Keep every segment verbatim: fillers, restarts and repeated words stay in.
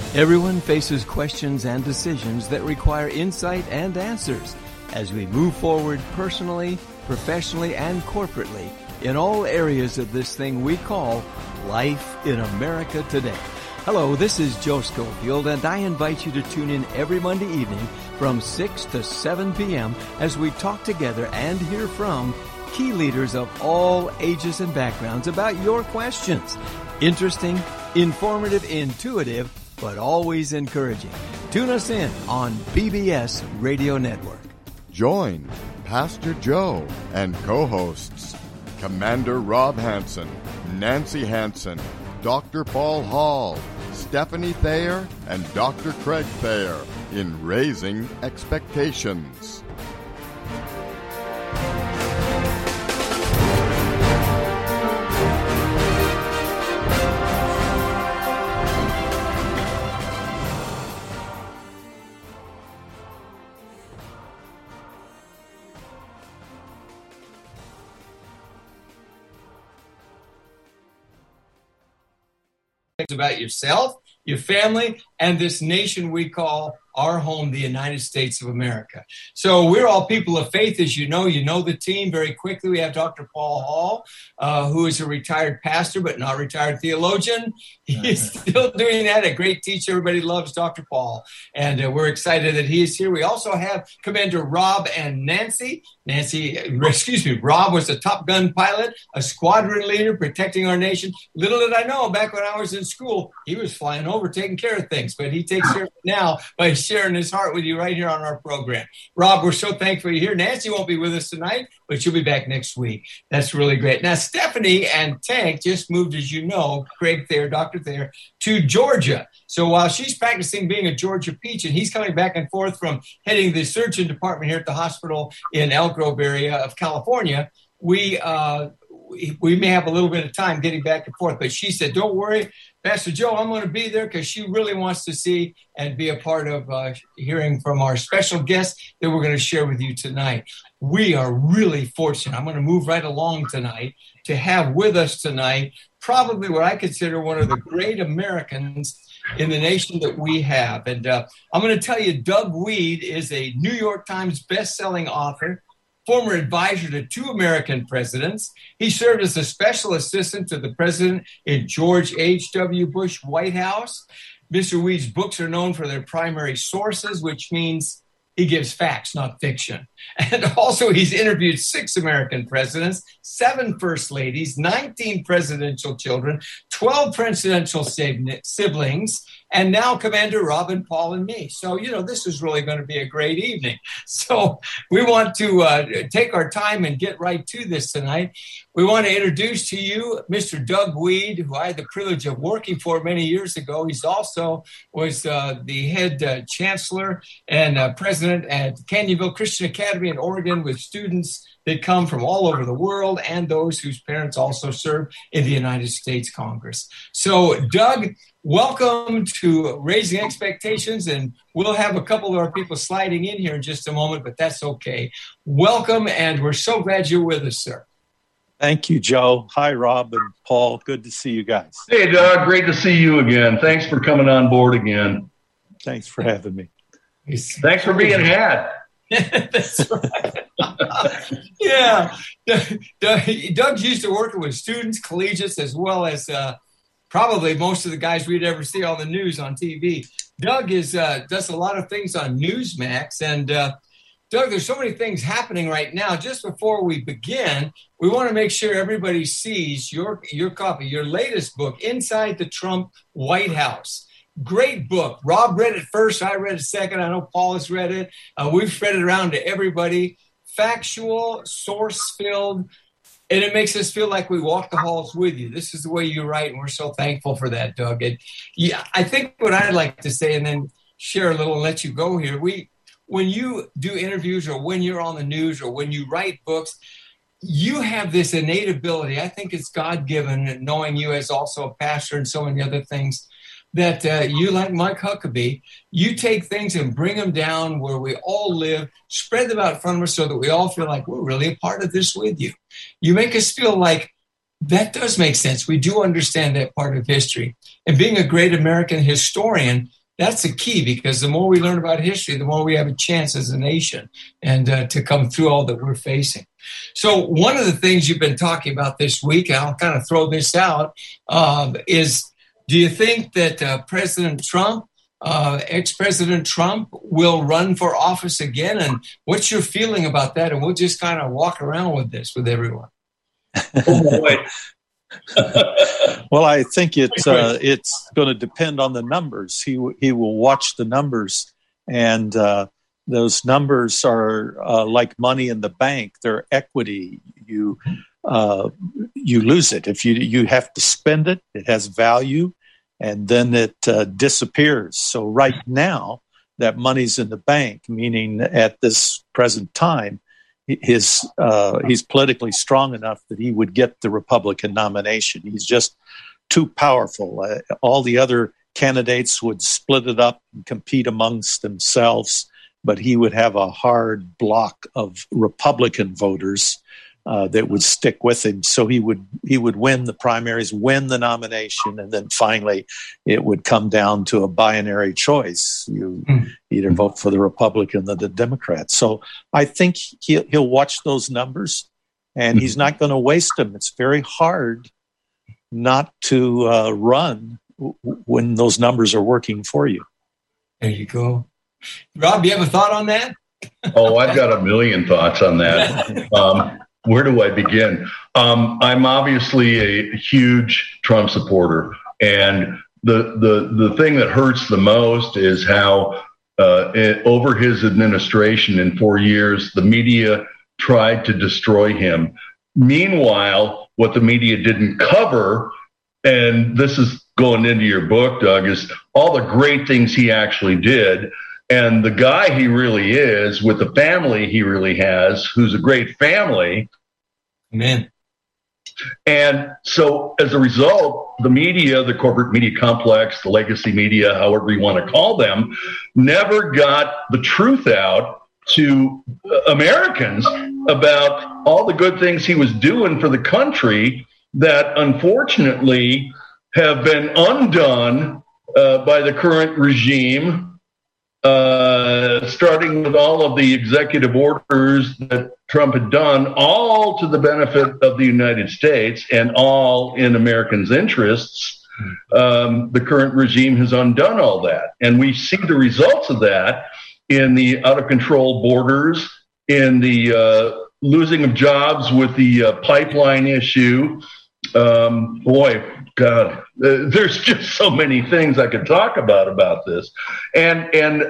Everyone faces questions and decisions that require insight and answers as we move forward personally, professionally, and corporately in all areas of this thing we call life in America today. Hello, this is Joe Schofield, and I invite you to tune in every Monday evening from six to seven p.m. as we talk together and hear from key leaders of all ages and backgrounds about your questions. Interesting, informative, intuitive, but always encouraging. Tune us in on B B S Radio Network. Join Pastor Joe and co-hosts Commander Rob Hansen, Nancy Hansen, Doctor Paul Hall, Stephanie Thayer, and Doctor Craig Thayer in Raising Expectations. About yourself, your family, and this nation we call our home, the United States of America. So we're all people of faith, as you know. You know the team. Very quickly, we have Doctor Paul Hall, uh, who is a retired pastor, but not retired theologian. He's still doing that, a great teacher. Everybody loves Doctor Paul, and uh, we're excited that he is here. We also have Commander Rob and Nancy. Nancy, excuse me, Rob was a Top Gun pilot, a squadron leader protecting our nation. Little did I know, back when I was in school, he was flying over, taking care of things, but he takes care of it now by sharing his heart with you right here on our program. Rob, we're so thankful you're here. Nancy won't be with us tonight, but she'll be back next week. That's really great. Now, Stephanie and Tank just moved, as you know, Craig Thayer, Doctor Thayer, to Georgia. So while she's practicing being a Georgia peach, and he's coming back and forth from heading the surgeon department here at the hospital in Elk Grove area of California, we uh, we, we may have a little bit of time getting back and forth. But she said, don't worry, Pastor Joe, I'm going to be there because she really wants to see and be a part of uh, hearing from our special guest that we're going to share with you tonight. We are really fortunate. I'm going to move right along tonight to have with us tonight probably what I consider one of the great Americans in the nation that we have. And uh, I'm going to tell you, Doug Wead is a New York Times best-selling author, former advisor to two American presidents. He served as a special assistant to the president in George H W. Bush White House. Mister Wead's books are known for their primary sources, which means he gives facts, not fiction. And also, he's interviewed six American presidents, seven first ladies, nineteen presidential children, twelve presidential siblings, and now Commander Rob and Paul and me. So, you know, this is really going to be a great evening. So we want to uh, take our time and get right to this tonight. We want to introduce to you Mister Doug Wead, who I had the privilege of working for many years ago. He's also was uh, the head uh, chancellor and uh, president at Canyonville Christian Academy in Oregon, with students that come from all over the world and those whose parents also serve in the United States Congress. So, Doug, welcome to Raising Expectations, and we'll have a couple of our people sliding in here in just a moment, but that's okay. Welcome, and we're so glad you're with us, sir. Thank you, Joe. Hi, Rob and Paul. Good to see you guys. Hey, Doug. Great to see you again. Thanks for coming on board again. Thanks for having me. Thanks for being had. That's right. Yeah. Doug's used to working with students, collegiates, as well as uh, probably most of the guys we'd ever see on the news on T V. Doug is uh, does a lot of things on Newsmax. And uh, Doug, there's so many things happening right now. Just before we begin, we want to make sure everybody sees your, your copy, your latest book, Inside the Trump White House. Great book. Rob read it first. I read it second. I know Paul has read it. Uh, we've spread it around to everybody. Factual, source-filled, and it makes us feel like we walk the halls with you. This is the way you write, and we're so thankful for that, Doug. And yeah, I think what I'd like to say, and then share a little and let you go here. We, when you do interviews or when you're on the news or when you write books, you have this innate ability. I think it's God-given, knowing you as also a pastor and so many other things, that uh, you, like Mike Huckabee, you take things and bring them down where we all live, spread them out in front of us so that we all feel like we're really a part of this with you. You make us feel like that does make sense. We do understand that part of history. And being a great American historian, That's the key, because the more we learn about history, the more we have a chance as a nation and uh, to come through all that we're facing. So one of the things you've been talking about this week, and I'll kind of throw this out, uh, is do you think that uh, President Trump, uh, ex-President Trump, will run for office again? And what's your feeling about that? And we'll just kind of walk around with this with everyone. Oh, boy. Well, I think it's uh, it's going to depend on the numbers. He he will watch the numbers, and uh, those numbers are uh, like money in the bank. They're equity. You uh, you lose it if you you have to spend it. It has value, and then it uh, disappears. So right now, that money's in the bank, meaning at this present time, his uh, he's politically strong enough that he would get the Republican nomination. He's just too powerful. Uh, all the other candidates would split it up and compete amongst themselves, but he would have a hard block of Republican voters uh, that would stick with him. So he would he would win the primaries, win the nomination, and then finally it would come down to a binary choice. You mm. either vote for the Republican or the Democrat. So I think he'll, he'll watch those numbers, and mm. he's not going to waste them. It's very hard not to uh, run w- when those numbers are working for you. There you go. Rob, you have a thought on that? Oh, I've got a million thoughts on that. Um, where do I begin? Um, I'm obviously a huge Trump supporter, and the the the thing that hurts the most is how uh, it, over his administration in four years, the media tried to destroy him. Meanwhile, what the media didn't cover, and this is going into your book, Doug, is all the great things he actually did. And the guy he really is, with the family he really has, who's a great family. Amen. And so as a result, the media, the corporate media complex, the legacy media, however you want to call them, never got the truth out to Americans about all the good things he was doing for the country that unfortunately have been undone uh, by the current regime. Uh, starting with all of the executive orders that Trump had done, all to the benefit of the United States and all in Americans' interests, um, the current regime has undone all that. And we see the results of that in the out-of-control borders, in the uh, losing of jobs with the uh, pipeline issue. Um, boy, God, uh, there's just so many things I could talk about about this. And and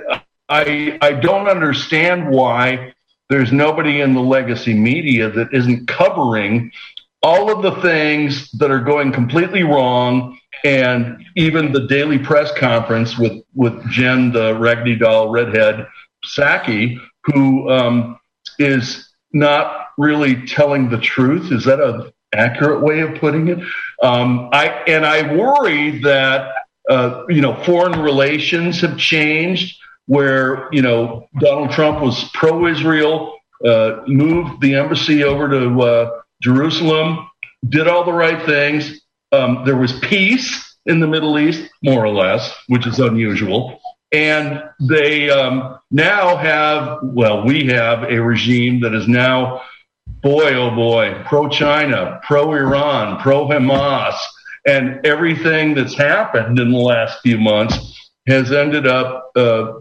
I I don't understand why there's nobody in the legacy media that isn't covering all of the things that are going completely wrong. And even the daily press conference with, with Jen, the Raggedy Doll redhead Psaki, who um, is not really telling the truth. Is that a accurate way of putting it? Um, I and I worry that uh, you know foreign relations have changed, where you know Donald Trump was pro-Israel, uh, moved the embassy over to uh, Jerusalem, did all the right things. Um, there was peace in the Middle East, more or less, which is unusual. And they um, now have, well, we have a regime that is now, boy, oh boy, pro-China, pro-Iran, pro-Hamas, and everything that's happened in the last few months has ended up uh,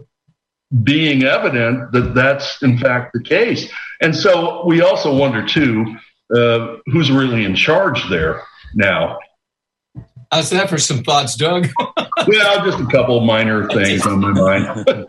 being evident that that's, in fact, the case. And so we also wonder, too, uh, who's really in charge there now. How's that for some thoughts, Doug? Well, just a couple of minor things on my mind.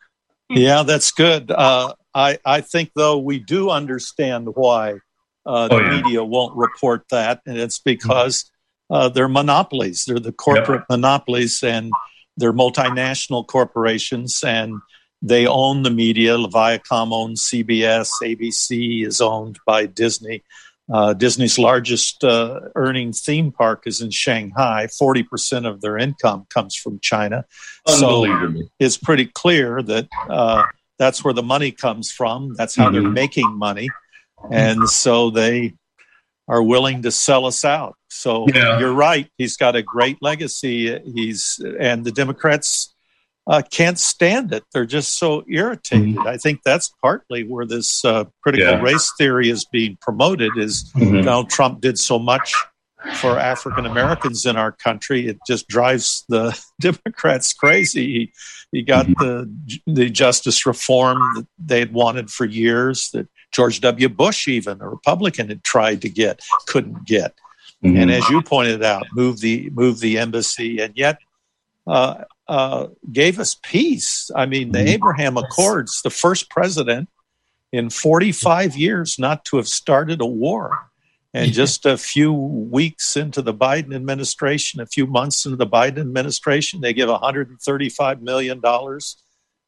Yeah, that's good. Uh, I, I think, though, we do understand why uh, the oh, yeah. media won't report that, and it's because uh, they're monopolies. They're the corporate yep. monopolies, and they're multinational corporations, and they own the media. Viacom owns C B S. A B C is owned by Disney. Uh, Disney's largest uh, earning theme park is in Shanghai. forty percent of their income comes from China. So it's pretty clear that uh, that's where the money comes from. That's how mm-hmm. they're making money. And so they are willing to sell us out. So yeah. you're right. He's got a great legacy. He's and the Democrats uh, can't stand it. They're just so irritated. Mm-hmm. I think that's partly where this uh, critical yeah. race theory is being promoted, is mm-hmm. Donald Trump did so much for African Americans in our country. It just drives the Democrats crazy. He, he got mm-hmm. the the justice reform that they had wanted for years, that George W. Bush, even a Republican, had tried to get, couldn't get. Mm-hmm. And as you pointed out, move the move the embassy, and yet uh, uh, gave us peace. I mean, the mm-hmm. Abraham Accords, the first president in forty-five years not to have started a war. And just a few weeks into the Biden administration, a few months into the Biden administration, they give one hundred thirty-five million dollars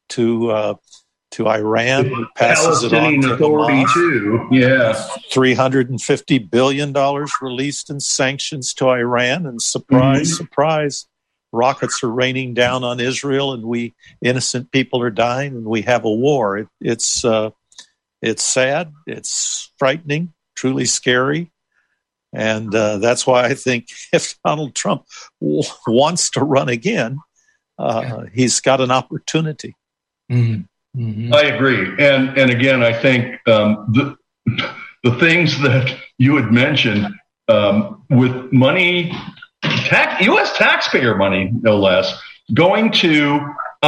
to uh, to Iran, who passes it on to Hamas. Too. Yeah, three hundred fifty billion dollars released in sanctions to Iran, and surprise, mm-hmm. surprise, rockets are raining down on Israel, and we innocent people are dying, and we have a war. It, it's uh, it's sad, it's frightening, truly scary. And uh, that's why I think if Donald Trump w- wants to run again, uh, he's got an opportunity. Mm-hmm. Mm-hmm. I agree. And and again, I think um, the, the things that you had mentioned um, with money, tax, U S taxpayer money, no less, going to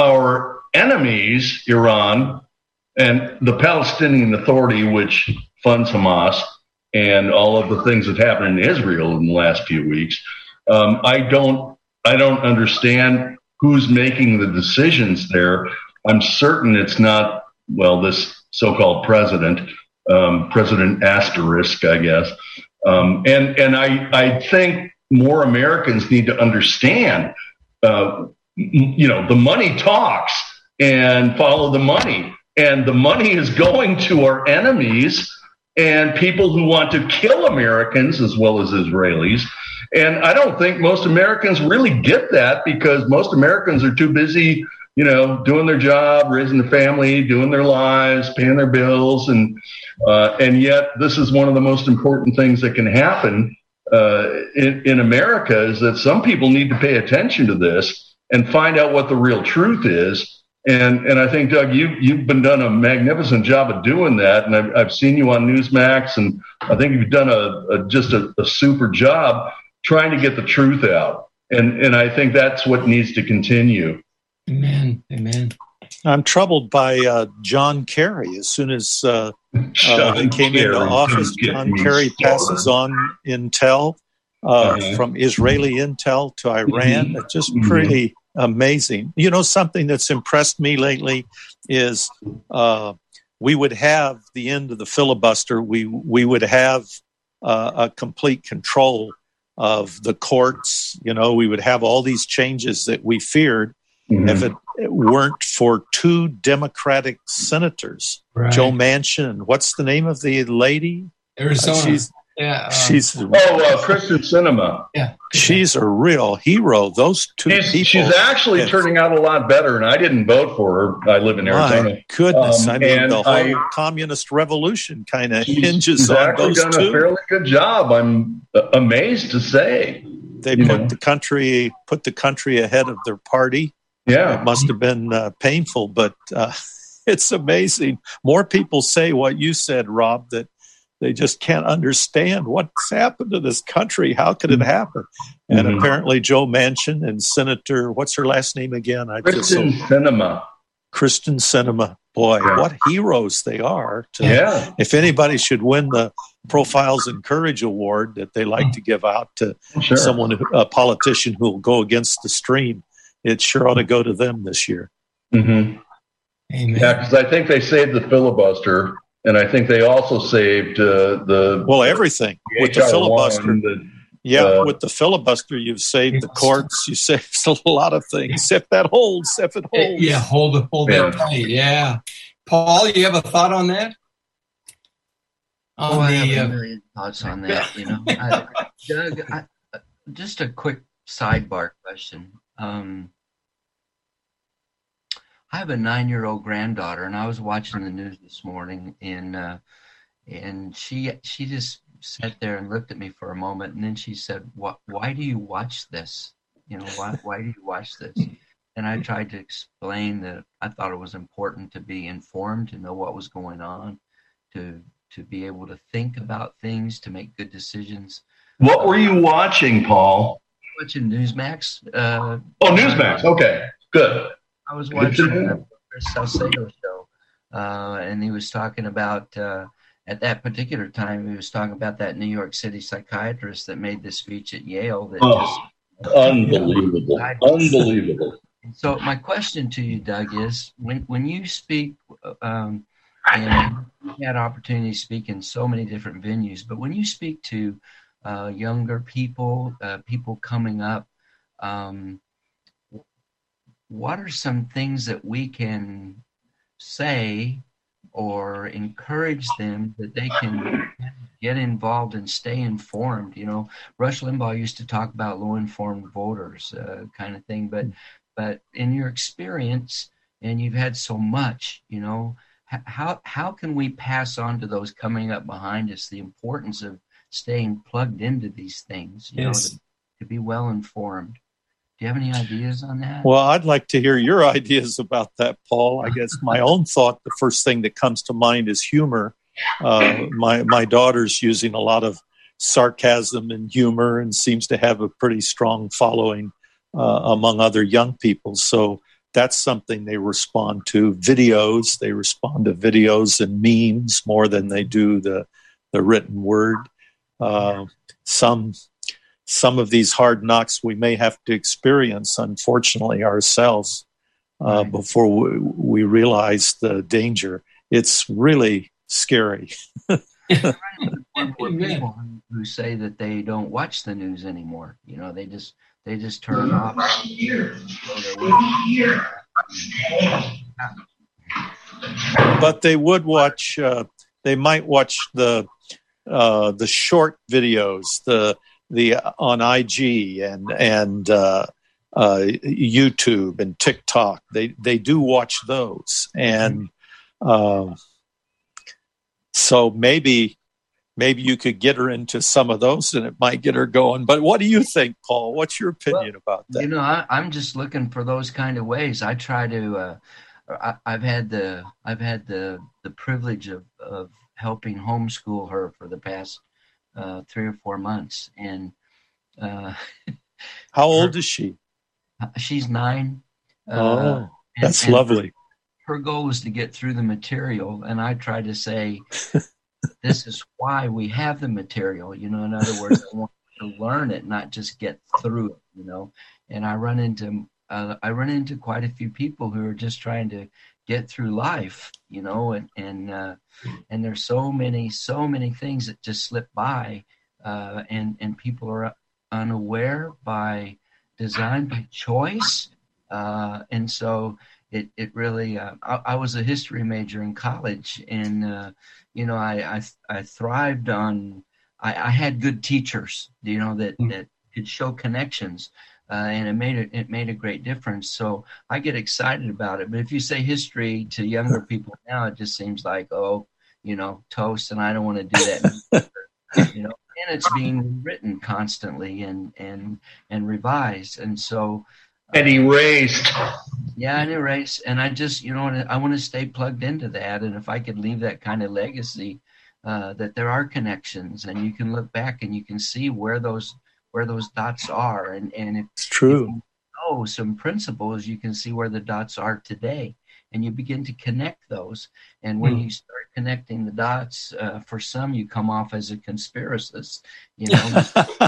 our enemies, Iran, and the Palestinian Authority, which funds Hamas, and all of the things that happened in Israel in the last few weeks. Um, I don't, I don't understand who's making the decisions there. I'm certain it's not, well, this so-called president, um, President Asterisk, I guess. Um, and and I, I think more Americans need to understand, uh, you know, the money talks, and follow the money. And the money is going to our enemies and people who want to kill Americans as well as Israelis. And I don't think most Americans really get that, because most Americans are too busy, you know, doing their job, raising their family, doing their lives, paying their bills. And uh, and yet this is one of the most important things that can happen uh, in, in America, is that some people need to pay attention to this and find out what the real truth is. And and I think, Doug, you, you've been done a magnificent job of doing that. And I've, I've seen you on Newsmax, and I think you've done a, a just a, a super job trying to get the truth out. And and I think that's what needs to continue. Amen. Amen. I'm troubled by uh, John Kerry. As soon as uh, uh, he came Kerry, into office, John Kerry passes on intel uh, uh-huh. from Israeli intel to Iran. Mm-hmm. It's just pretty... Mm-hmm. amazing. You know, something that's impressed me lately is uh, we would have the end of the filibuster. We we would have uh, a complete control of the courts. You know, we would have all these changes that we feared mm-hmm. if it, it weren't for two Democratic senators, right. Joe Manchin. What's the name of the lady? Arizona. Uh, she's, Yeah, um, she's oh, uh, Kristen Sinema. Yeah, she's a real hero. Those two she's, people. She's actually yes. turning out a lot better, and I didn't vote for her. I live in Arizona. My goodness, um, I mean, the whole I, communist revolution kind of hinges she's on those done two. A fairly good job. I'm amazed to say they you put know. the country put the country ahead of their party. Yeah, it must have been uh, painful, but uh, it's amazing. More people say what you said, Rob, that they just can't understand what's happened to this country. How could it happen? And mm-hmm. apparently Joe Manchin and Senator, what's her last name again? I Kristen just, so, Sinema. Kristen Sinema. Boy, yeah. what heroes they are. To, yeah. If anybody should win the Profiles in Courage Award that they like to give out to sure. someone, a politician who will go against the stream, it sure ought to go to them this year. Mm-hmm. Amen. Yeah, because I think they saved the filibuster. And I think they also saved uh, the well everything the with the filibuster. The, yeah, uh, with the filibuster, you've saved the courts. You saved a lot of things. If that holds, if it holds, yeah, hold it, hold yeah. that tight. Yeah, Paul, you have a thought on that? On oh, the, I have a million uh, thoughts on that. You know, I, Doug. I, just a quick sidebar question. Um, I have a nine-year-old granddaughter, and I was watching the news this morning, and uh, and she she just sat there and looked at me for a moment, and then she said, "What? Why do you watch this? You know, why why do you watch this?" and I tried to explain that I thought it was important to be informed, to know what was going on, to to be able to think about things, to make good decisions. What were you watching, Paul? Watching Newsmax. Uh, oh, Newsmax. Okay, good. I was watching the Chris Salcedo show, uh, and he was talking about, uh, at that particular time, he was talking about that New York City psychiatrist that made this speech at Yale. That oh, just, unbelievable. Uh, unbelievable. So my question to you, Doug, is when, when you speak, um, and you had opportunity to speak in so many different venues, but when you speak to uh, younger people, uh, people coming up, um, what are some things that we can say or encourage them that they can get involved and stay informed? You know, Rush Limbaugh used to talk about low-informed voters, uh, kind of thing, but but in your experience, and you've had so much, you know, how how can we pass on to those coming up behind us the importance of staying plugged into these things, you yes. know, to, to be well informed? Do you have any ideas on that? Well, I'd like to hear your ideas about that, Paul. I guess my own thought, the first thing that comes to mind is humor. Uh, my my daughter's using a lot of sarcasm and humor and seems to have a pretty strong following uh, among other young people. So that's something they respond to. Videos, they respond to videos and memes more than they do the the written word. Uh, some some of these hard knocks we may have to experience, unfortunately, ourselves uh, right. before we, we realize the danger. It's really scary. People who say that they don't watch the news anymore. You know, they just they just turn it off. But they would watch. Uh, they might watch the uh, the short videos, the the on I G and and uh, uh, YouTube and TikTok. They they do watch those, and uh, so maybe. Maybe you could get her into some of those and it might get her going. But what do you think, Paul? What's your opinion well, about that? You know, I, I'm just looking for those kind of ways. I try to, uh, I, I've had the, I've had the, the privilege of, of helping homeschool her for the past uh, three or four months. And uh, how old her, is she? She's nine. Oh, uh, that's and, lovely. And her, her goal is to get through the material. And I try to say, this is why we have the material, you know, in other words, I want to learn it, not just get through it, you know, and I run into, uh, I run into quite a few people who are just trying to get through life, you know, and, and, uh, and there's so many, so many things that just slip by, uh, and, and people are unaware by design, by choice. Uh, and so it, it really, uh, I, I was a history major in college, and, uh, you know, I, I, I thrived on, I, I had good teachers, you know, that, mm. that could show connections, uh, and it made it, it made a great difference. So I get excited about it. But if you say history to younger people now, it just seems like, oh, you know, toast, and I don't want to do that. You know, and it's being written constantly and, and, and revised. And so, and erased. Yeah, and erased. And I just, you know, I want to stay plugged into that. And if I could leave that kind of legacy, uh, that there are connections, and you can look back and you can see where those where those dots are. And and if, it's true. If you know some principles, you can see where the dots are today, and you begin to connect those. And when mm. you start connecting the dots, uh, for some, you come off as a conspiracist, you know,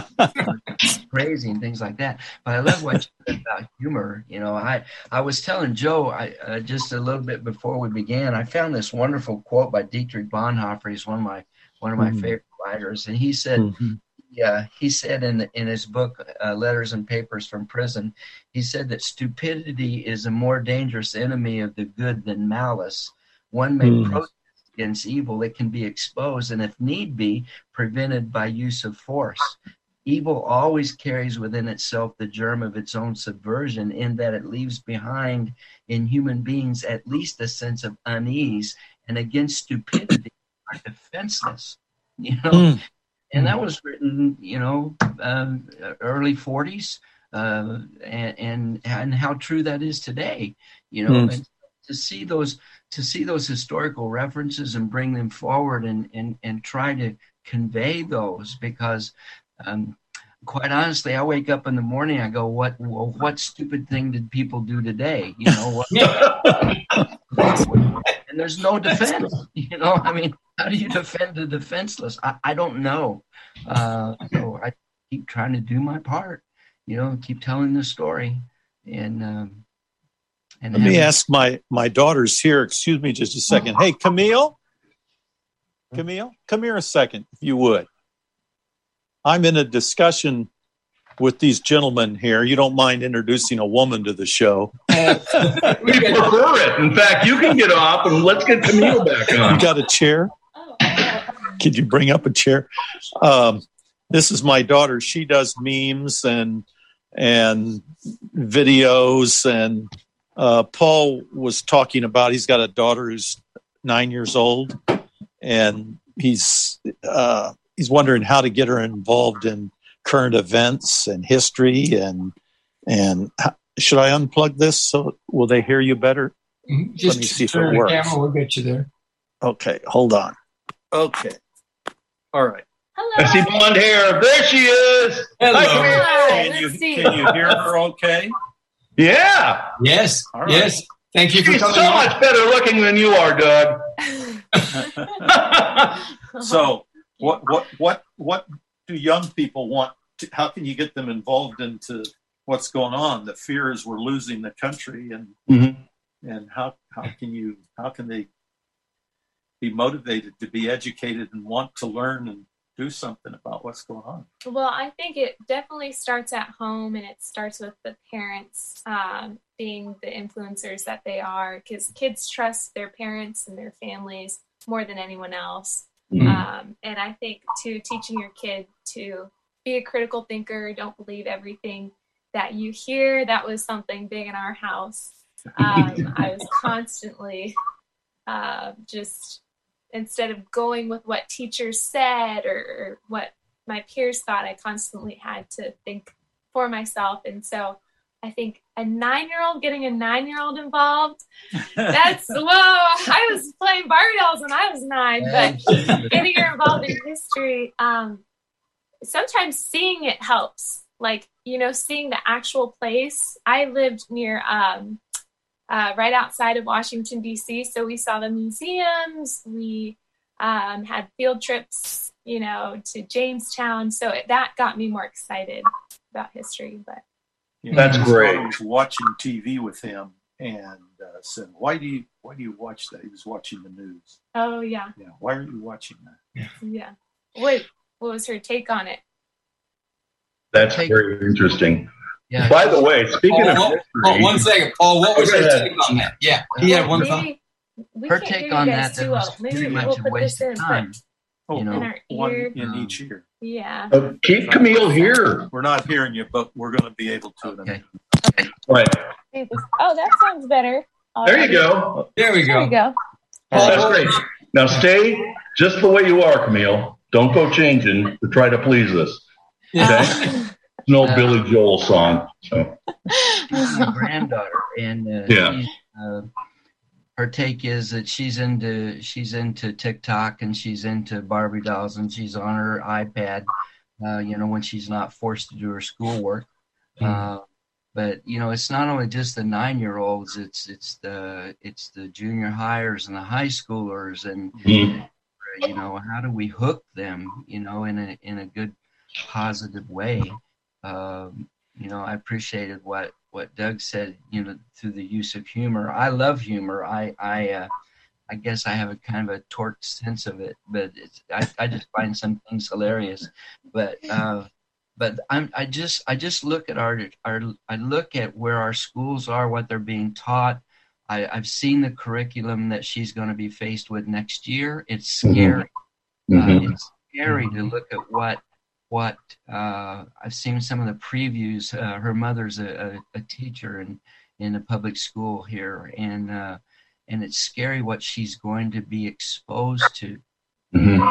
crazy and things like that. But I love what you said about humor. You know, I, I was telling Joe I, uh, just a little bit before we began, I found this wonderful quote by Dietrich Bonhoeffer. He's one of my, one of my mm. favorite writers. And he said, mm-hmm. Yeah, he said in in his book, uh, Letters and Papers from Prison, he said that stupidity is a more dangerous enemy of the good than malice. One may mm. protest against evil, it can be exposed, and if need be, prevented by use of force. Evil always carries within itself the germ of its own subversion, in that it leaves behind in human beings at least a sense of unease, and against stupidity are defenseless. You know. Mm. And that was written, you know, um, early forties. uh, and, and and how true that is today. You know, mm. and to see those to see those historical references and bring them forward and and and try to convey those, because um, quite honestly, I wake up in the morning, I go, what well, what stupid thing did people do today? You know, what, and there's no defense. You know, I mean, how do you defend the defenseless? I, I don't know. Uh, so I keep trying to do my part, you know, keep telling the story. And um, and let having- me ask my, my daughters here, excuse me just a second. Hey, Camille, Camille, come here a second, if you would. I'm in a discussion with these gentlemen here. You don't mind introducing a woman to the show? We prefer it. In fact, you can get off and let's get Camille back on. You got a chair? Could you bring up a chair? Um, this is my daughter. She does memes and and videos. And uh, Paul was talking about, he's got a daughter who's nine years old, and he's uh, he's wondering how to get her involved in current events and history. And and how, should I unplug this so will they hear you better? Mm-hmm. Just let me see if turn it works. The camera, we'll get you there. Okay, hold on. Okay. All right. Hello. I see blonde hair. There she is. Hello. Hi, can, you, can you hear her okay? Yeah. Yes. Right. Yes. Thank you for She's coming so on. much better looking than you are, Doug. So what what what what do young people want to, how can you get them involved into what's going on? The fear is we're losing the country, and mm-hmm. and how how can you how can they be motivated to be educated and want to learn and do something about what's going on? Well, I think it definitely starts at home, and it starts with the parents um, being the influencers that they are, because kids trust their parents and their families more than anyone else. Mm-hmm. Um, and I think, too, teaching your kid to be a critical thinker, don't believe everything that you hear. That was something big in our house. Um, I was constantly uh, just... instead of going with what teachers said or, or what my peers thought, I constantly had to think for myself. And so I think a nine-year-old getting a nine-year-old involved, that's, whoa, I was playing Barbie dolls when I was nine, but getting her involved in history, um, sometimes seeing it helps. Like, you know, seeing the actual place. I lived near um, Uh, right outside of Washington, D C. So we saw the museums. We um, had field trips, you know, to Jamestown. So it, that got me more excited about history. But yeah, that's great. I was watching T V with him and uh, said, "Why do you why do you watch that?" He was watching the news. Oh yeah. Yeah. Why are you watching that? Yeah. Yeah. What What was her take on it? That's very interesting. Yeah. By the way, speaking Paul, of what, history, Paul, one second, Paul. What was Okay, your then. take on that? Yeah, he had one thought. Maybe we Her can't take hear on you that, guys that too was well. Maybe pretty much we'll a put waste this of in. time. Oh, You know, in our one ear. in each ear. Yeah. uh, keep Camille here. We're not hearing you, but we're going to be able to. Okay. Right. Oh, that sounds better. There you go. There we There go. we go. That's great. Now stay just the way you are, Camille. Don't go changing to try to please us. Okay? No Uh, Billy Joel song. So. She's my granddaughter, and uh, Yeah. she's, uh, her take is that she's into she's into TikTok, and she's into Barbie dolls, and she's on her iPad, uh, you know, when she's not forced to do her schoolwork. Mm. Uh, but you know, it's not only just the nine-year-olds; it's it's the it's the junior hires and the high schoolers, and mm. you know, how do we hook them, you know, in a in a good, positive way? Um, you know, I appreciated what, what Doug said, you know, through the use of humor. I love humor. I, I, uh, I guess I have a kind of a torqued sense of it, but it's, I, I just find some things hilarious. But, uh, but I'm, I just, I just look at our, our, I look at where our schools are, what they're being taught. I, I've seen the curriculum that she's going to be faced with next year. It's scary. Mm-hmm. Uh, it's scary to look at what, what uh, I've seen some of the previews. Uh, her mother's a, a, a teacher in, in a public school here, and uh, and it's scary what she's going to be exposed to. Mm-hmm.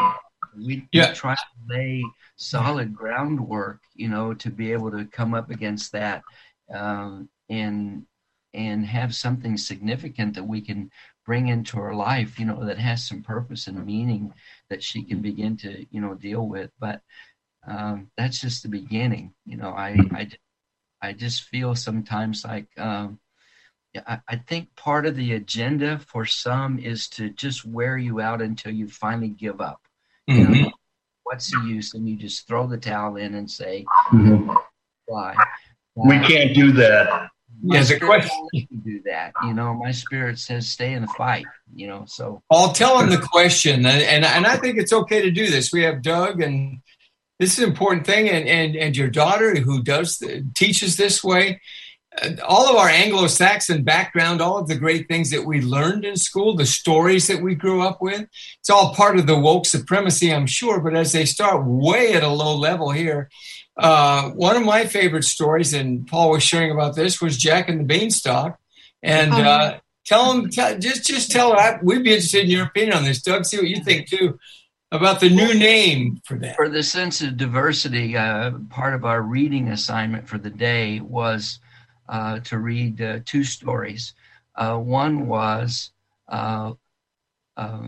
We, Yeah. we try to lay solid groundwork, you know, to be able to come up against that, um, and and have something significant that we can bring into her life, you know, that has some purpose and meaning that she can begin to, you know, deal with. But um, that's just the beginning. You know, I I, I just feel sometimes like. Um, I, I think part of the agenda for some is to just wear you out until you finally give up. Mm-hmm. You know, what's the use? And you just throw the towel in and say, Mhm. "Why?" We can't do that. My Yes, a spirit question. won't let me do that. You know, my spirit says, "Stay in the fight." You know, so I'll tell him the question, and, and and I think it's okay to do this. We have Doug, and this is an important thing, and and and your daughter who does the, teaches this way. Uh, all of our Anglo-Saxon background, all of the great things that we learned in school, the stories that we grew up with, it's all part of the woke supremacy, I'm sure. But as they start way at a low level here, uh, one of my favorite stories, and Paul was sharing about this, was Jack and the Beanstalk. And uh, tell them, tell, just just tell her. We'd be interested in your opinion on this, Doug. See what you think too about the new name for that. for the sense of diversity, uh, part of our reading assignment for the day was uh, to read uh, two stories. Uh, one was uh, uh,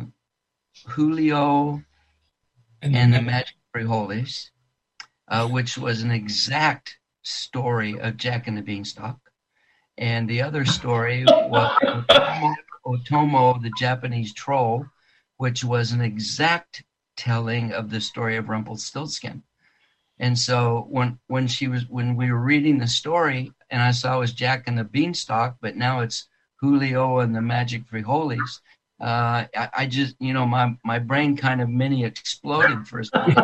Julio and the Magic Frijoles, uh, which was an exact story of Jack and the Beanstalk. And the other story was Otomo, Otomo, the Japanese troll, which was an exact telling of the story of Rumpelstiltskin. And so when when she was when we were reading the story, and I saw it was Jack and the Beanstalk, but now it's Julio and the Magic Frijoles, uh, I, I just, you know, my, my brain kind of mini exploded for a second.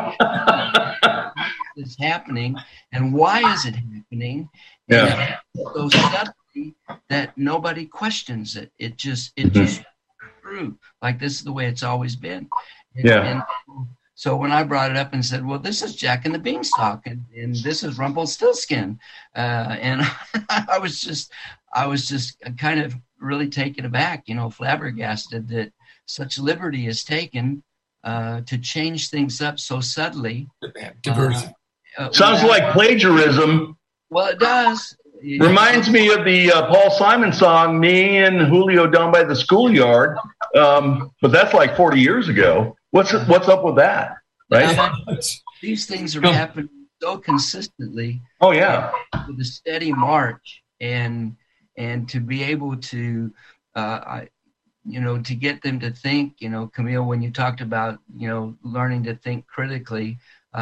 What is happening, and why is it happening? Yeah. And so suddenly that nobody questions it. It just it Mhm. just true. Like this is the way it's always been. And, Yeah. and so when I brought it up and said, well, this is Jack and the Beanstalk, and, and this is Rumpelstiltskin, uh, and I was just, I was just kind of really taken aback, you know, flabbergasted that such liberty is taken uh, to change things up so subtly. Diversity. Uh, uh, Sounds without- like plagiarism. Well, it does. Reminds me of the uh, Paul Simon song, Me and Julio Down by the Schoolyard. Um, but that's like forty years ago. What's what's up with that? Right? Uh, these things are Go. happening so consistently. Oh, yeah. With a steady march, and and to be able to, uh, I, you know, to get them to think, you know, Camille, when you talked about, you know, learning to think critically, uh,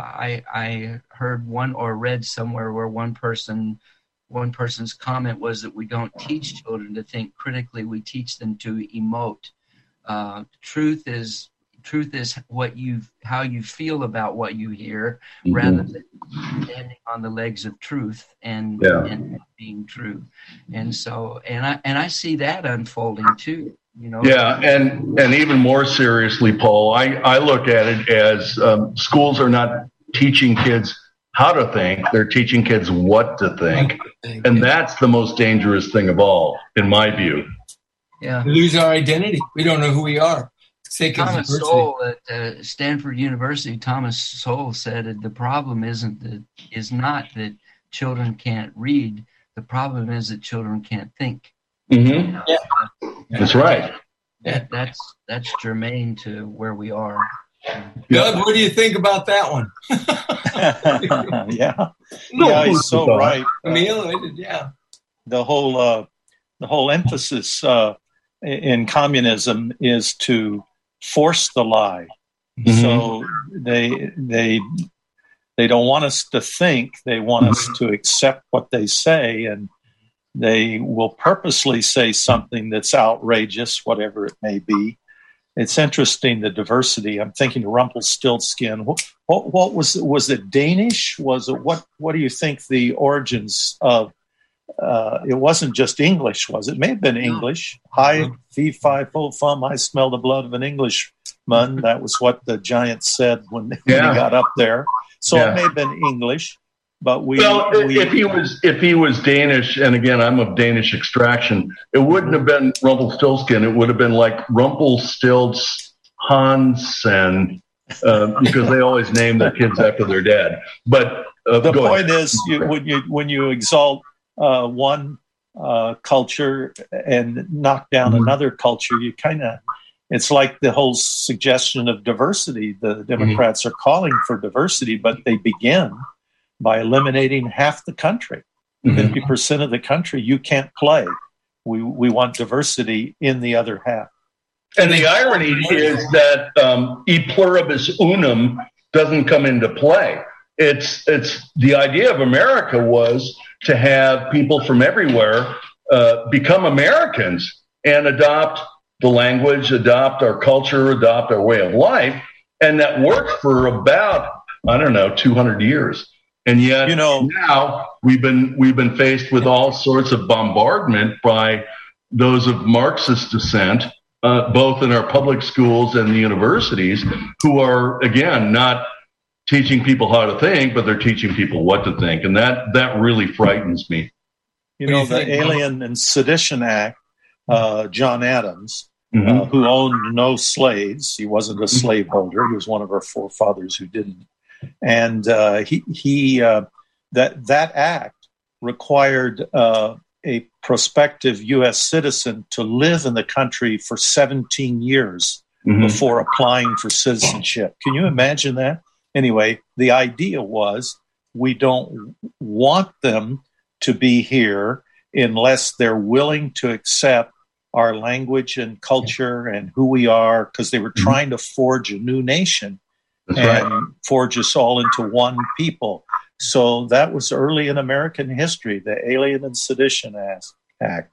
I I heard one or read somewhere where one person, one person's comment was that we don't teach children to think critically; we teach them to emote. Uh, truth is. Truth is what you, how you feel about what you hear, Mhm. rather than standing on the legs of truth and, Yeah. and being true. And so, and I and I see that unfolding too. You know. Yeah, and and even more seriously, Paul, I, I look at it as um, schools are not teaching kids how to think; they're teaching kids what to think, and that's the most dangerous thing of all, in my view. Yeah. We lose our identity. We don't know who we are. Sake of Thomas diversity. Sowell at uh, Stanford University, Thomas Sowell said that the problem isn't that is not that children can't read. The problem is that children can't think. Mm-hmm. That's right. That, that's that's germane to where we are. Doug, what do you think about that one? yeah, yeah, he's so right. Camille, yeah. The whole uh, the whole emphasis uh, in communism is to force the lie. Mhm. So they they they don't want us to think. They want us to accept what they say, and they will purposely say something that's outrageous, whatever it may be. It's interesting, the diversity. I'm thinking Rumpelstiltskin. What, what, what was it? Was it Danish? Was it what? What do you think the origins of? Uh, it wasn't just English, was it? It may have been English. Hi, fee, fi, fo, fum. I smell the blood of an Englishman. That was what the giant said when, when Yeah. he got up there. So Yeah. it may have been English, but we. Well, we if he was if he was Danish, and again, I'm of Danish extraction, it wouldn't have been Rumpelstiltskin. It would have been like Rumpelstilts Hansen uh, because they always name their kids after their dad. But uh, the point ahead. is, you, when you when you exalt uh, one uh, culture and knock down mm-hmm. another culture, you kind of it's like the whole suggestion of diversity. The Democrats mm-hmm. are calling for diversity, but they begin by eliminating half the country, fifty mm-hmm. percent of the country. You can't play. We we want diversity in the other half. And the irony is that um, e pluribus unum doesn't come into play. It's it's the idea of America was to have people from everywhere uh, become Americans and adopt the language, adopt our culture, adopt our way of life, and that worked for about I don't know two hundred years. And yet, you know, now we've been we've been faced with all sorts of bombardment by those of Marxist descent. Uh, both in our public schools and the universities, who are, again, not teaching people how to think, but they're teaching people what to think. And that that really frightens me. You know, the Alien and Sedition Act, uh, John Adams, mm-hmm. uh, who owned no slaves. He wasn't a slaveholder. He was one of our forefathers who didn't. And uh, he, he uh, that, that act required uh, a prospective U S citizen to live in the country for seventeen years mm-hmm. before applying for citizenship. Can you imagine that? Anyway, the idea was we don't want them to be here unless they're willing to accept our language and culture and who we are, because they were mm-hmm. trying to forge a new nation That's and right. forge us all into one people. So that was early in American history, the Alien and Sedition Act.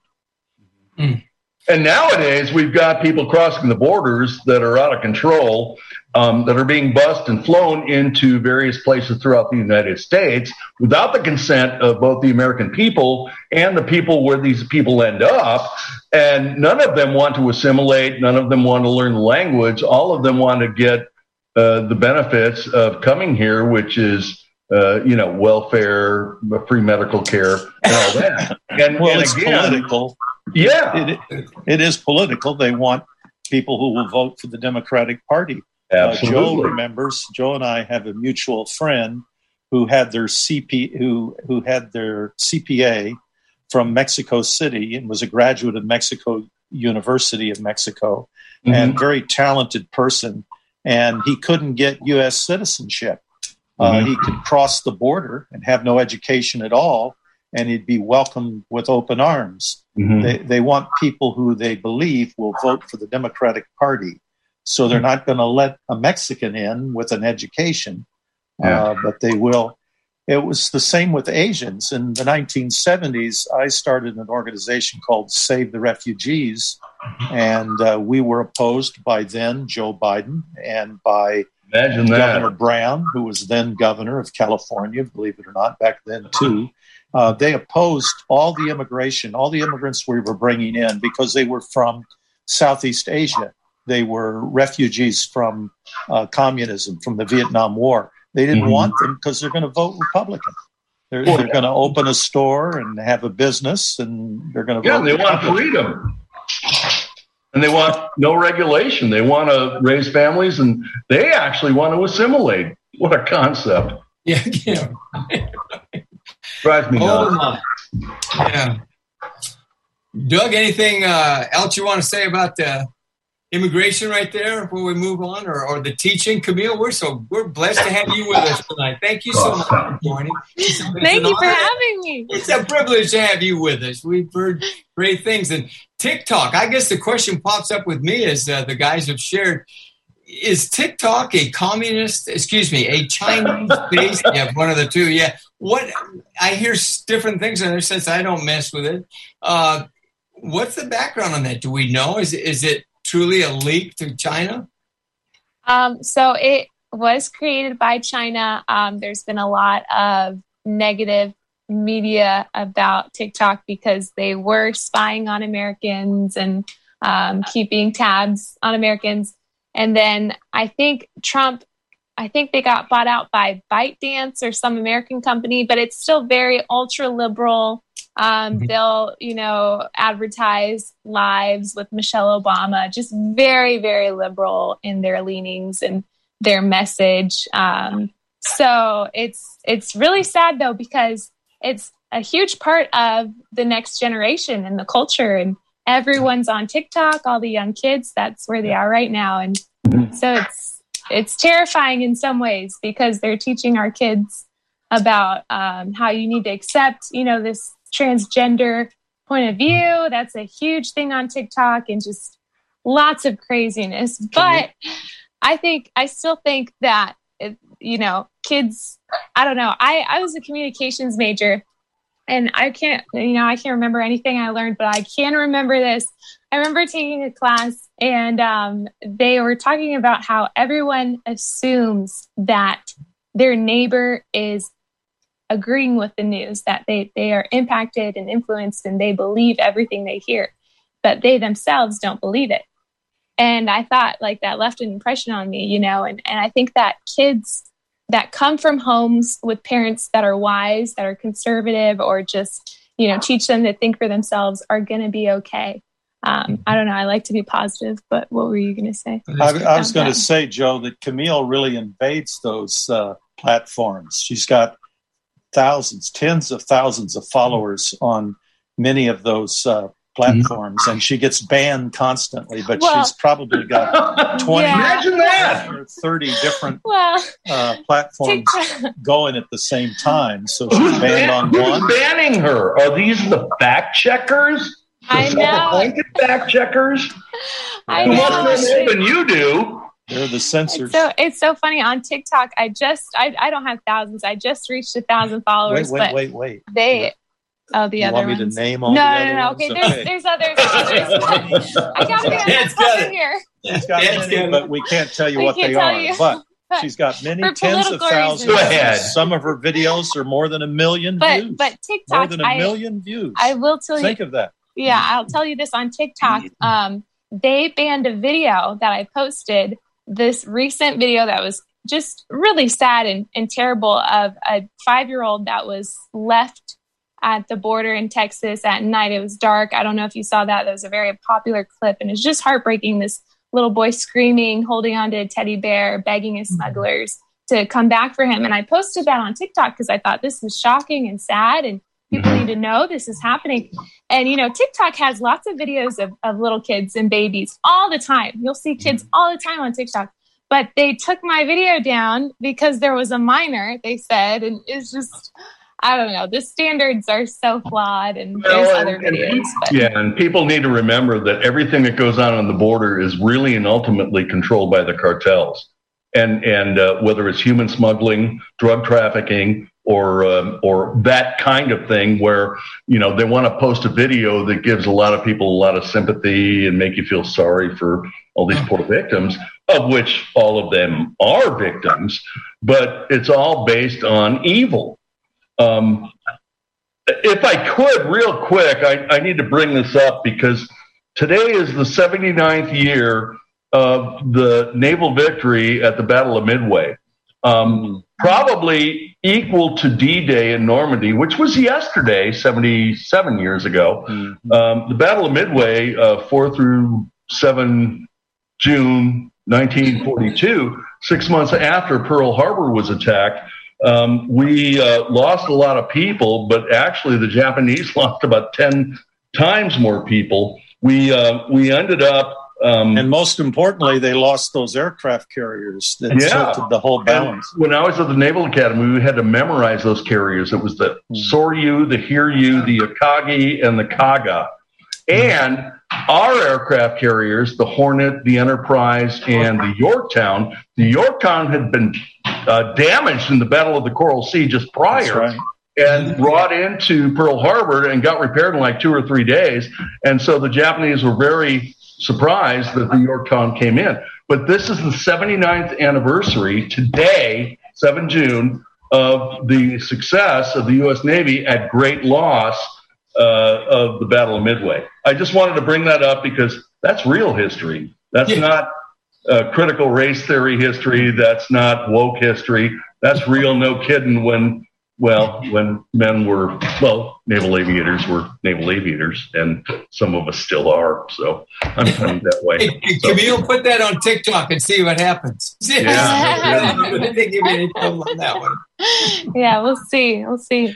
Mm. And nowadays, we've got people crossing the borders that are out of control, um, that are being bused and flown into various places throughout the United States without the consent of both the American people and the people where these people end up. And none of them want to assimilate. None of them want to learn the language. All of them want to get uh, the benefits of coming here, which is Uh, you know, welfare, free medical care, and all that. And, well, and it's again, political. Yeah. It, it, it is political. They want people who will vote for the Democratic Party. Absolutely. Uh, Joe remembers, Joe and I have a mutual friend who had their C P who who had their C P A from Mexico City and was a graduate of Mexico University of Mexico, mm-hmm. and very talented person. And he couldn't get U S citizenship. Uh, mm-hmm. He could cross the border and have no education at all, and he'd be welcomed with open arms. Mm-hmm. They, they want people who they believe will vote for the Democratic Party. So they're not going to let a Mexican in with an education, yeah. uh, but they will. It was the same with Asians. In the nineteen seventies, I started an organization called Save the Refugees, and uh, we were opposed by then Joe Biden and by Imagine Governor that. Brown, who was then governor of California, believe it or not, back then too. Uh, they opposed all the immigration, all the immigrants we were bringing in because they were from Southeast Asia. They were refugees from uh, communism, from the Vietnam War. They didn't mm-hmm. want them because they're going to vote Republican. They're, well, they're going to open a store and have a business, and they're going to yeah, vote they Republican. want freedom. And they want no regulation. They want to raise families, and they actually want to assimilate. What a concept. Yeah. yeah. Drives me oh, nuts. my. Yeah. Doug, anything uh, else you want to say about the immigration right there before we move on, or, or the teaching? Camille, we're so we're blessed to have you with us tonight. Thank you so much for joining. It's, it's Thank you for having me. It's a privilege to have you with us. We've heard great things. And TikTok, I guess the question pops up with me as uh, the guys have shared, is TikTok a communist, excuse me, a Chinese-based, yeah, one of the two, yeah. What, I hear different things in there since I don't mess with it. Uh, what's the background on that? Do we know? Is, is it truly a leak to China? Um, so it was created by China. Um, there's been a lot of negative media about TikTok because they were spying on Americans and um, keeping tabs on Americans. And then I think Trump, I think they got bought out by ByteDance or some American company, but it's still very ultra liberal. Um, mm-hmm. They'll, you know, advertise lives with Michelle Obama, just very, very liberal in their leanings and their message. Um, so it's it's really sad though, because it's a huge part of the next generation and the culture, and everyone's on TikTok, all the young kids, that's where they are right now. And so it's it's terrifying in some ways, because they're teaching our kids about um, how you need to accept, you know, this transgender point of view. That's a huge thing on TikTok, and just lots of craziness. But I think, I still think that, it, you know, kids, I don't know. I, I was a communications major, and I can't, you know, I can't remember anything I learned, but I can remember this. I remember taking a class, and um, they were talking about how everyone assumes that their neighbor is agreeing with the news, that they, they are impacted and influenced, and they believe everything they hear, but they themselves don't believe it. And I thought, like, that left an impression on me, you know, and, and I think that kids that come from homes with parents that are wise, that are conservative, or just, you know, teach them to think for themselves, are going to be okay. Um, I don't know. I like to be positive, but what were you going to say? I, I was going to say, Joe, that Camille really invades those uh, platforms. She's got thousands, tens of thousands of followers on many of those uh, platforms, and she gets banned constantly, but well, she's probably got twenty, yeah. Imagine that. or thirty different well, uh, platforms going at the same time. So she's who's banned ban- on who's one. banning her? Are these the fact checkers? The I know. blanket fact checkers? I Who know. must know more than you do? They're the censors. So it's so funny on TikTok. I just, I, I don't have thousands. I just reached a thousand followers. Wait, wait, but wait, wait. They, oh, the you other want ones. me to name all no, the no, other no, no. ones? Okay, there's, Okay. there's others. others. I gotta be Dan's honest got it. here. She's got Dan's many, got it. but we can't tell you We what can't they tell are. you. But But she's got many for tens of political thousands. reasons. Go ahead. Some of her videos are more than a million But views. but TikTok, more than a I, million views. I will tell Think you. of that. Yeah, I'll tell you this on TikTok. Um, they banned a video that I posted, this recent video that was just really sad and, and terrible, of a five-year-old that was left at the border in Texas at night. It was dark. I don't know if you saw that. That was a very popular clip, and it's just heartbreaking. This little boy screaming, holding onto a teddy bear, begging his smugglers to come back for him. And I posted that on TikTok because I thought this is shocking and sad, and people need to know this is happening. And, you know, TikTok has lots of videos of, of little kids and babies all the time. You'll see kids all the time on TikTok. But they took my video down because there was a minor, they said. And it's just, I don't know. The standards are so flawed, and Well, there's and- other and videos. people- But Yeah, and people need to remember that everything that goes on on the border is really and ultimately controlled by the cartels. And and uh, whether it's human smuggling, drug trafficking, or um, or that kind of thing, where, you know, they want to post a video that gives a lot of people a lot of sympathy and make you feel sorry for all these poor victims, of which all of them are victims, but it's all based on evil. Um, if I could, real quick, I, I need to bring this up because today is the seventy-ninth year of the naval victory at the Battle of Midway. Um, probably equal to D-Day in Normandy, which was yesterday, seventy-seven years ago. Mm-hmm. Um, the Battle of Midway, uh, four through seven June nineteen forty-two, six months after Pearl Harbor was attacked. Um, we uh, lost a lot of people, but actually the Japanese lost about ten times more people. We uh, we ended up, um, and most importantly, they lost those aircraft carriers that yeah. tilted the whole balance. And when I was at the Naval Academy, we had to memorize those carriers. It was the mm. Soryu, the Hiryu, the Akagi, and the Kaga. And our aircraft carriers, the Hornet, the Enterprise, and the Yorktown, the Yorktown had been uh, damaged in the Battle of the Coral Sea just prior, right. and brought into Pearl Harbor and got repaired in like two or three days. And so the Japanese were very surprised that the Yorktown came in. But this is the seventy-ninth anniversary today, seventh June, of the success of the U S Navy at great loss uh, of the Battle of Midway. I just wanted to bring that up because that's real history. That's yeah. not uh, critical race theory history. That's not woke history. That's real, no kidding, when Well, when men were, well, naval aviators were naval aviators, and some of us still are. So I'm kind of that way. Hey, so, Camille, put that on TikTok and see what happens. Yeah. They give you any trouble on that one. Yeah, we'll see. We'll see.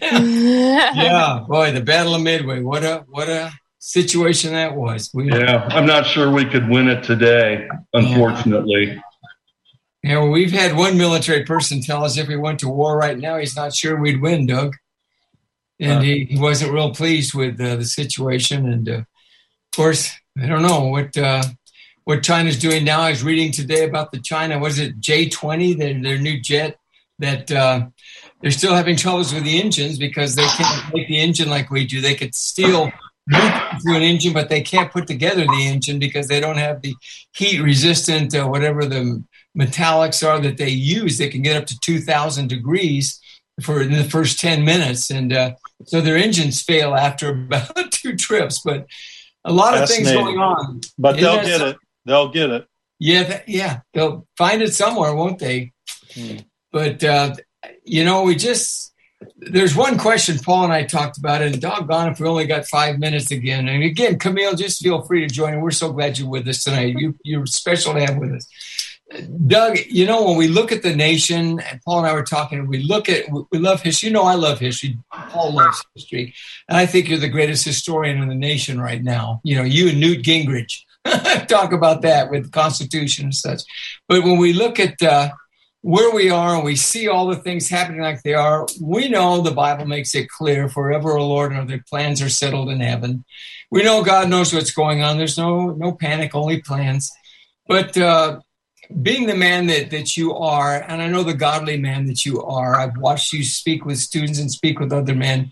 Yeah, boy, the Battle of Midway. What a what a situation that was. We, yeah, I'm not sure we could win it today, unfortunately. Yeah. Yeah, well, we've had one military person tell us if we went to war right now, he's not sure we'd win, Doug. And uh, he, he wasn't real pleased with uh, the situation. And, uh, of course, I don't know what uh, what China's doing now. I was reading today about the China, was it J twenty, their, their new jet, that uh, they're still having troubles with the engines because they can't make the engine like we do. They could steal through an engine, but they can't put together the engine because they don't have the heat-resistant, uh, whatever the metallics are that they use. They can get up to two thousand degrees for in the first ten minutes. And uh, so their engines fail after about two trips, but a lot of things going on. But they'll get it. They'll get it. Yeah. That, yeah. They'll find it somewhere, won't they? Hmm. But, uh, you know, we just, there's one question Paul and I talked about it, and doggone if we only got five minutes again. And again, Camille, just feel free to join. We're so glad you're with us tonight. You, you're special to have with us. Doug, you know, when we look at the nation, and Paul and I were talking, we look at, we love history. You know, I love history. Paul loves history. And I think you're the greatest historian in the nation right now. You know, you and Newt Gingrich talk about that with the Constitution and such. But when we look at uh, where we are and we see all the things happening like they are, we know the Bible makes it clear, forever, O Lord, and their plans are settled in heaven. We know God knows what's going on. There's no no panic, only plans. But uh, being the man that, that you are, and I know the godly man that you are, I've watched you speak with students and speak with other men.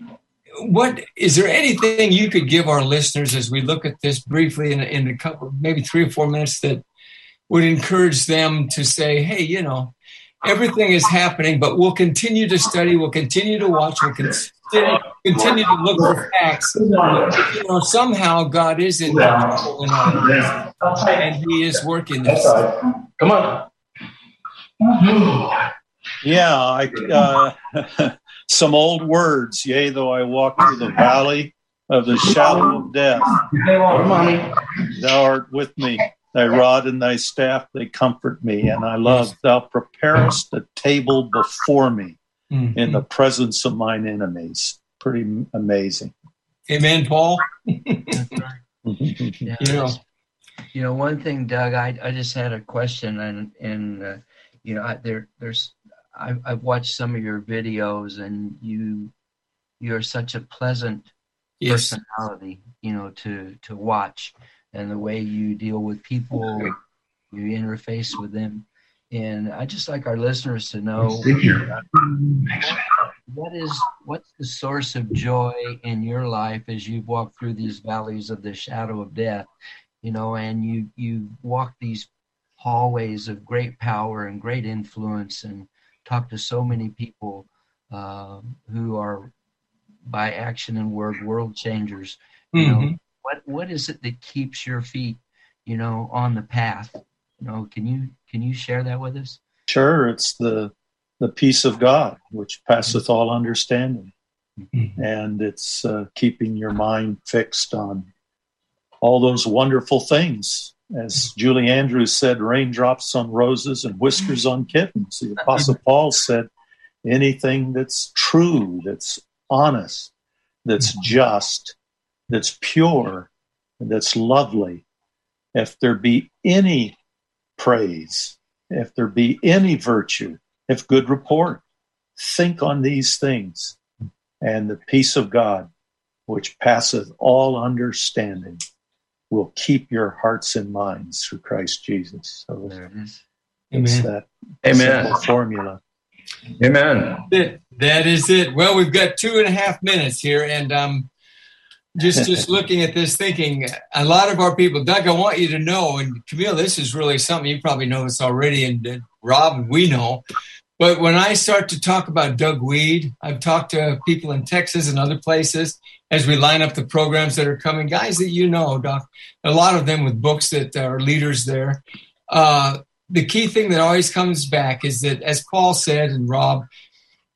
What is there anything you could give our listeners as we look at this briefly in, in a couple, maybe three or four minutes, that would encourage them to say, hey, you know, everything is happening, but we'll continue to study, we'll continue to watch, we'll continue, continue to look for facts. You know, somehow God is in control in all this, and He is working this. Come on. Yeah, I, uh, some old words. Yea, though I walk through the valley of the shadow of death, thou art with me. Thy rod and thy staff, they comfort me. And I love, thou preparest a table before me mm-hmm. in the presence of mine enemies. Pretty amazing. Amen, Paul. That's right. Yeah, you know, you know, one thing, Doug, I, I just had a question, and and uh, you know, I, there there's I, I've watched some of your videos, and you you're such a pleasant yes. personality, you know, to to watch. And the way you deal with people, you interface with them. And I just like our listeners to know uh, what is what's the source of joy in your life as you walk through these valleys of the shadow of death, you know, and you, you walk these hallways of great power and great influence and talk to so many people uh, who are by action and word world changers, you mm-hmm. know. What what is it that keeps your feet, you know, on the path? You know, can you can you share that with us? Sure, it's the the peace of God, which passeth all understanding, mm-hmm. and it's uh, keeping your mind fixed on all those wonderful things. As Julie Andrews said, raindrops on roses and whiskers on kittens. The Apostle Paul said, anything that's true, that's honest, that's just, that's pure, that's lovely. If there be any praise, if there be any virtue, if good report, think on these things, and the peace of God, which passeth all understanding, will keep your hearts and minds through Christ Jesus. So there it is. It's that Amen. formula. Amen. That, that is it. Well, we've got two and a half minutes here, and um, just just looking at this, thinking a lot of our people, Doug, I want you to know, and Camille, this is really something you probably know this already, and uh, Rob, we know. But when I start to talk about Doug Weed, I've talked to people in Texas and other places as we line up the programs that are coming, guys that you know, Doc, a lot of them with books that are leaders there. Uh, the key thing that always comes back is that, as Paul said and Rob,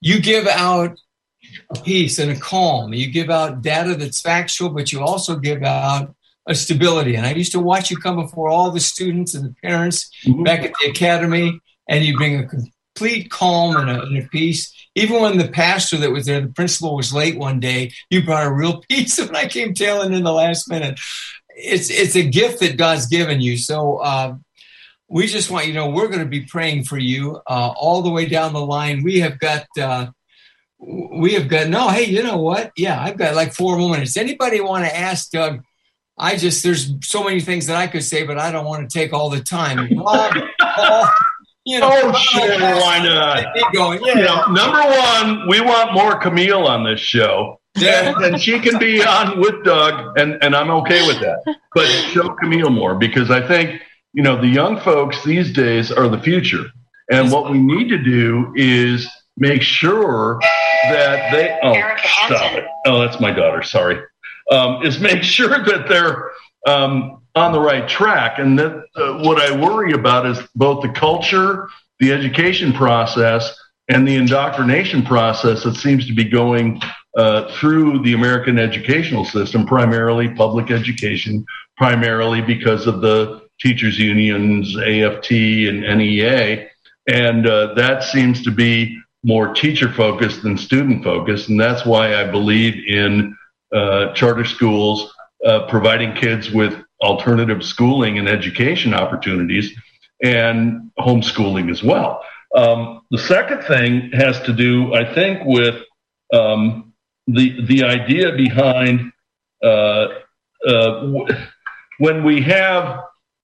you give out peace and a calm. You give out data that's factual, but you also give out a stability. And I used to watch you come before all the students and the parents mm-hmm. back at the academy, and you bring a complete calm and a, and a peace. Even when the pastor that was there, the principal, was late one day, you brought a real peace when I came tailing in the last minute. It's it's a gift that God's given you. So uh, we just want you to know we're going to be praying for you uh, all the way down the line. We have got, uh, we have got, no, hey, you know what? Yeah, I've got like four more minutes. Anybody want to ask Doug? I just, there's so many things that I could say, but I don't want to take all the time. Rob, Paul, you know, oh, sure, why not? Going, yeah. You know, number one, we want more Camille on this show. Yeah. And, and she can be on with Doug, and, and I'm okay with that. But show Camille more, because I think, you know, the young folks these days are the future. And what we need to do is make sure that they, oh, stop it. Oh, that's my daughter, sorry. Um, is make sure that they're um, on the right track. And that uh, what I worry about is both the culture, the education process, and the indoctrination process that seems to be going uh, through the American educational system, primarily public education, primarily because of the teachers unions, A F T and N E A. And uh, that seems to be more teacher-focused than student-focused. And that's why I believe in Uh, charter schools, uh, providing kids with alternative schooling and education opportunities, and homeschooling as well. Um, the second thing has to do, I think, with um, the the idea behind uh, uh, w- when we have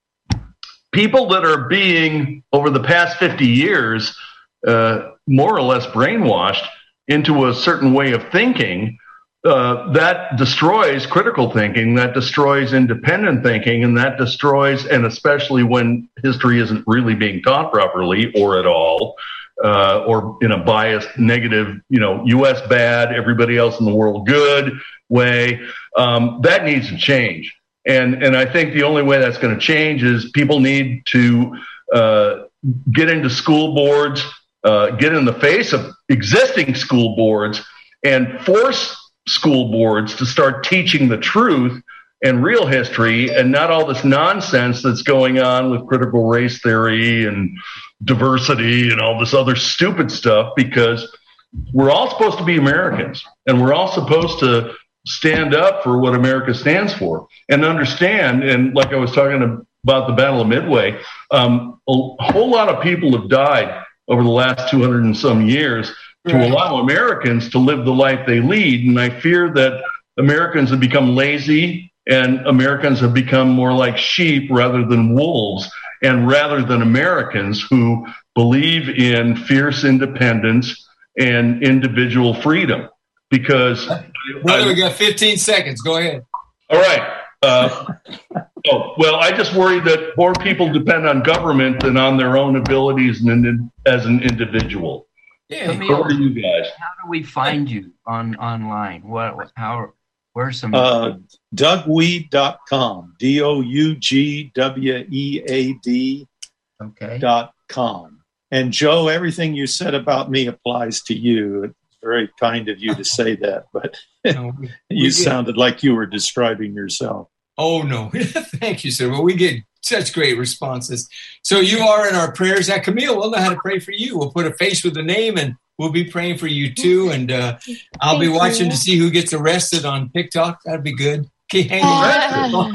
people that are being, over the past fifty years, uh, more or less brainwashed into a certain way of thinking. Uh, that destroys critical thinking, that destroys independent thinking, and that destroys, and especially when history isn't really being taught properly or at all, uh, or in a biased, negative, you know, U S bad, everybody else in the world good way, um, that needs to change. And and I think the only way that's going to change is people need to uh, get into school boards, uh, get in the face of existing school boards, and force school boards to start teaching the truth and real history, and not all this nonsense that's going on with critical race theory and diversity and all this other stupid stuff, because we're all supposed to be Americans, and we're all supposed to stand up for what America stands for and understand. And like I was talking about the Battle of Midway, um, a whole lot of people have died over the last two hundred and some years to right. allow Americans to live the life they lead. And I fear that Americans have become lazy, and Americans have become more like sheep rather than wolves, and rather than Americans who believe in fierce independence and individual freedom. Because brother, we got fifteen seconds. Go ahead. All right. Uh, oh, well, I just worry that more people depend on government than on their own abilities and as an individual. Yeah. Camille, are you guys? How do we find you on online? What? How? Where's some? Uh, Doug Wead dot com. D O U G W E A D. Okay. Dot com. And Joe, everything you said about me applies to you. It's very kind of you to say that, but no, you sounded like you were describing yourself. Oh no, thank you, sir. Well, we get such great responses. So you are in our prayers. At Camille, we'll know how to pray for you. We'll put a face with a name, and we'll be praying for you too. And uh, I'll Thank be watching you. to see who gets arrested on TikTok. That'd be good. Keep hanging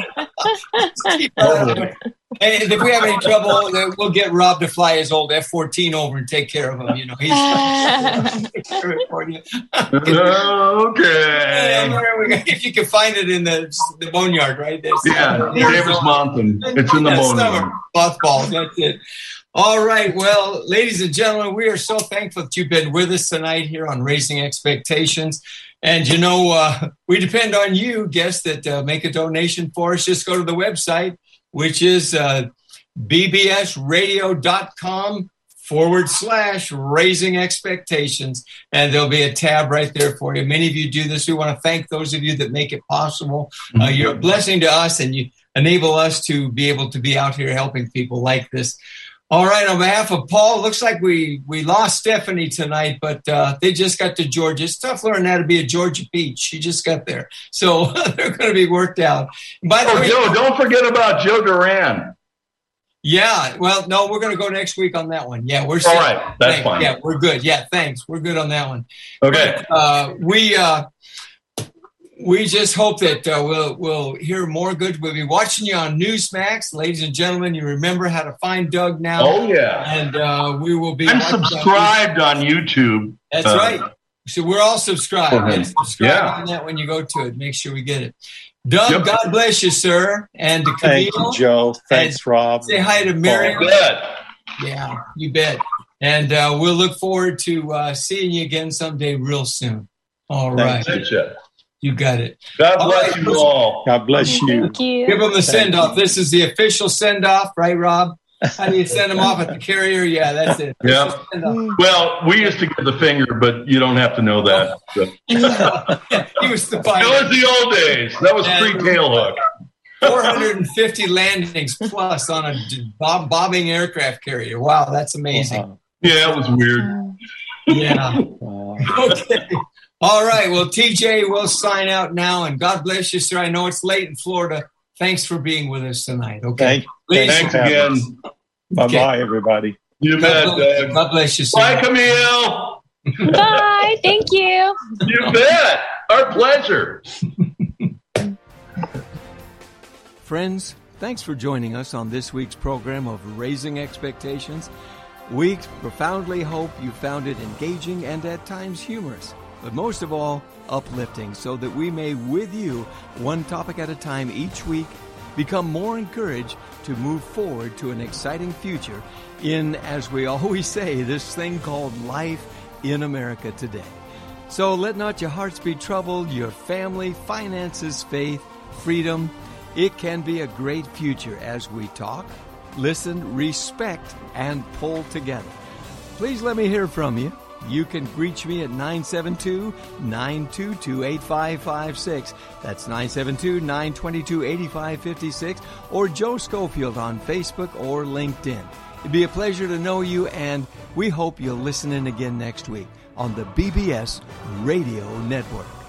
And if we have any trouble, then we'll get Rob to fly his old F fourteen over and take care of him. You know, he's for you. Okay. If you can find it in the the boneyard, right? There's, Yeah, Davis Mountain. It's in the Yeah, boneyard. summer mothballs. That's it. All right. Well, ladies and gentlemen, we are so thankful that you've been with us tonight here on Raising Expectations. And, you know, uh, we depend on you, guests, that uh, make a donation for us. Just go to the website, which is uh, bbsradio.com forward slash raising expectations. And there'll be a tab right there for you. Many of you do this. We want to thank those of you that make it possible. Uh, you're a blessing to us, and you enable us to be able to be out here helping people like this. All right, on behalf of Paul, looks like we, we lost Stephanie tonight, but uh, they just got to Georgia. It's tough learning how to be a Georgia peach. She just got there. So they're going to be worked out. By the oh, way, Joe, don't forget about Joe Duran. Yeah, well, no, we're going to go next week on that one. Yeah, we're all right. That's thanks. fine. Yeah, we're good. Yeah, thanks. We're good on that one. Okay. But, uh, we uh, we just hope that uh, we'll we'll hear more good. We'll be watching you on Newsmax, ladies and gentlemen. You remember how to find Doug now. Oh yeah, and uh, we will be. I'm subscribed on YouTube. That's uh, right. So we're all subscribed. Okay. Subscribe Yeah. on that when you go to it. Make sure we get it. Doug, Yep. God bless you, sir. And to Camille. Thank you, Joe. Thanks, Rob. Say hi to Miriam. You bet. Yeah, you bet. And uh, we'll look forward to uh, seeing you again someday real soon. All right. Thanks, Jeff. You got it. God All bless right. you all. God bless you. Thank you. Give them the send-off. This is the official send-off, right, Rob? How do you send them off at the carrier? Yeah, that's it. Yeah. Send-off. Well, we used to give the finger, but you don't have to know that. So. He was the That was the old days. That was pre-tail hook. four hundred fifty landings plus on a bob- bobbing aircraft carrier. Wow, that's amazing. Wow. Yeah, it was weird. Yeah. Wow. Okay. All right. Well, T J, we'll sign out now. And God bless you, sir. I know it's late in Florida. Thanks for being with us tonight. Okay. Thank, Please. Thanks again. Bye-bye, everybody. You bet, God bless, Doug. God bless you, sir. Bye, Camille. Bye. Thank you. You bet. Our pleasure. Friends, thanks for joining us on this week's program of Raising Expectations. We profoundly hope you found it engaging and at times humorous, but most of all, uplifting, so that we may, with you, one topic at a time each week, become more encouraged to move forward to an exciting future in, as we always say, this thing called life in America today. So let not your hearts be troubled, your family, finances, faith, freedom. It can be a great future as we talk, listen, respect, and pull together. Please let me hear from you. You can reach me at nine seven two, nine two two, eight five five six. That's nine seven two, nine two two, eight five five six, or Joe Schofield on Facebook or LinkedIn. It'd be a pleasure to know you, and we hope you'll listen in again next week on the B B S Radio Network.